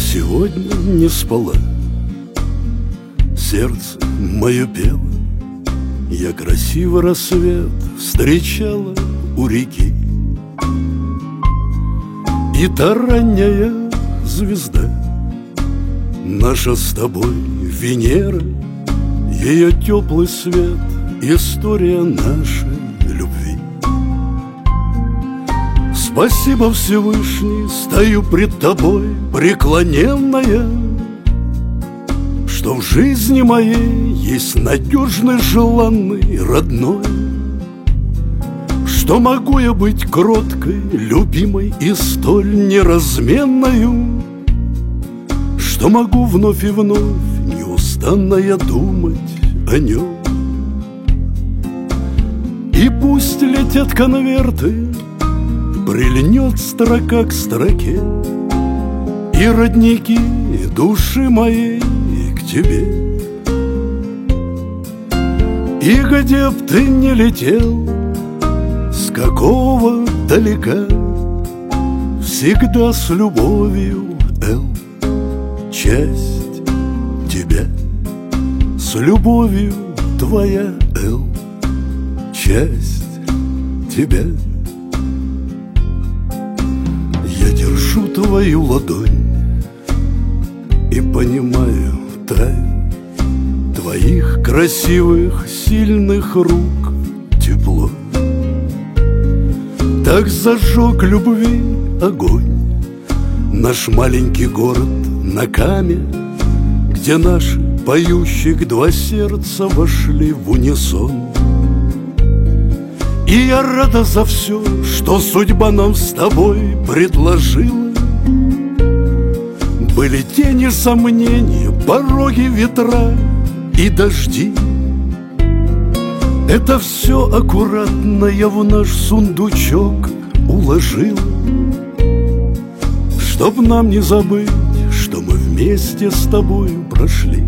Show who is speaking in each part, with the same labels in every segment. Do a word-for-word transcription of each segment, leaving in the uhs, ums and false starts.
Speaker 1: сегодня не спала, сердце мое пело. Я красивый рассвет встречала у реки, и та ранняя звезда, наша с тобой Венера, ее теплый свет, история нашей любви. Спасибо, Всевышний, стою пред тобой преклоненная, что в жизни моей есть надежный, желанный, родной, что могу я быть кроткой, любимой и столь неразменною, что могу вновь и вновь неустанно я думать о нем. И пусть летят конверты, прильнет строка к строке, и родники души моей к тебе. И где б ты не летел, с какого далека, всегда с любовью, Эл, часть тебя. С любовью твоя, Эл, часть тебя. Я держу твою ладонь и понимаю тайну твоих красивых, сильных рук тепло. Так зажег любви огонь наш маленький город на Каме, где наши поющих два сердца вошли в унисон. И я рада за все, что судьба нам с тобой предложила. Были тени, сомнения, пороги, ветра и дожди. Это все аккуратно я в наш сундучок уложил, чтоб нам не забыть, что мы вместе с тобой прошли.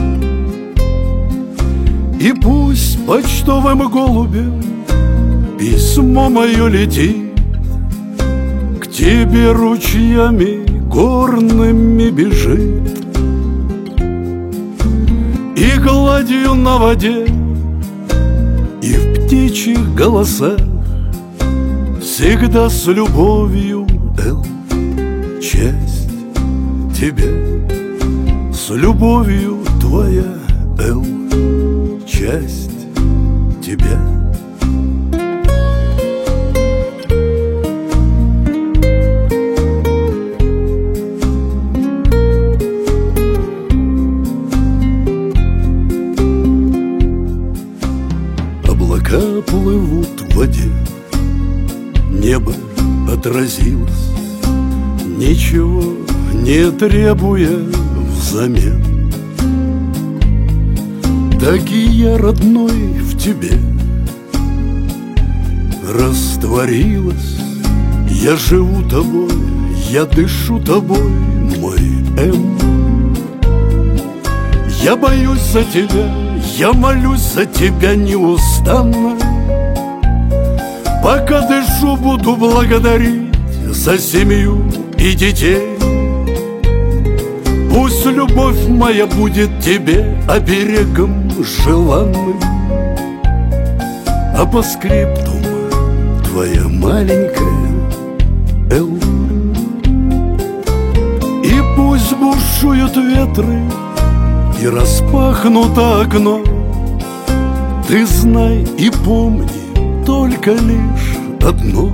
Speaker 1: И пусть почтовым голубем письмо мое летит, к тебе ручьями горными бежит, и гладью на воде, и в птичьих голосах всегда с любовью, Эл, часть тебя. С любовью твоя, Эл, часть тебя. Облака плывут в воде, небо отразилось, ничего не требуя взамен. Так и я, родной, в тебе растворилась. Я живу тобой, я дышу тобой, мой М. Я боюсь за тебя, я молюсь за тебя неустанно. Пока дышу, буду благодарить за семью и детей. Пусть любовь моя будет тебе оберегом желанным, а по скриптуму твоя маленькая Эл. И пусть бушуют ветры и распахнуто окно, ты знай и помни только лишь одно: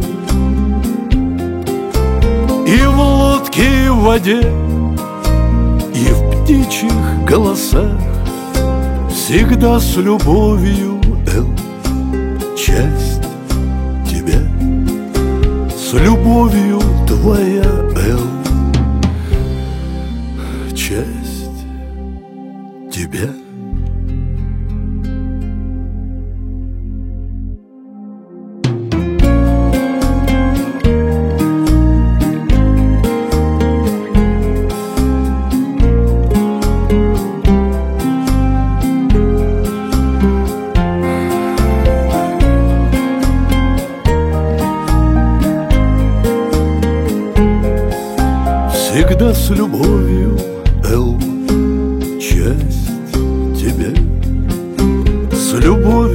Speaker 1: и в лодке, и в воде, и в птичьих голосах всегда с любовью, Эл, часть тебя. С любовью твоя, Эл, часть тебя. Всегда с любовью, Эл, часть тебе. С любовью